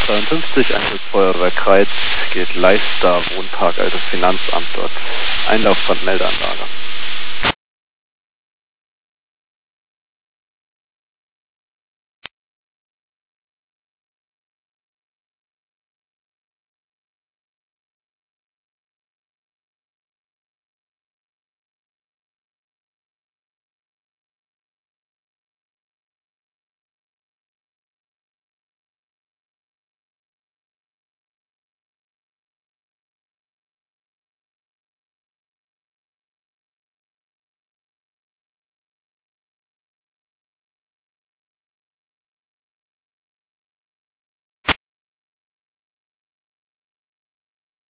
52, Einheit Feuerwehr Kreiz, geht Leistar, Wohnpark, altes Finanzamt dort. Einlauf von Meldeanlage.